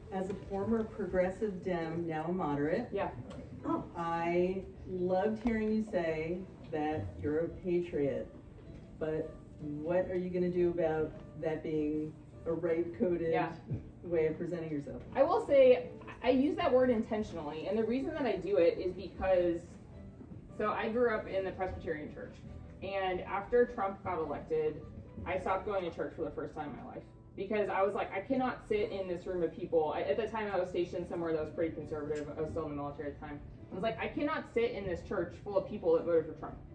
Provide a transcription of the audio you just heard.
As a former progressive Dem, now a moderate, Yeah. I loved hearing you say that you're a patriot, but what are you going to do about that being a right-coded way of presenting yourself? I will say I use that word intentionally, and the reason that I do it is because, so I grew up in the Presbyterian church, and after Trump got elected, I stopped going to church for the first time in my life. Because I was like, I cannot sit in this room of people. At the time, I was stationed somewhere that was pretty conservative. I was still in the military at the time. I was like, I cannot sit in this church full of people that voted for Trump.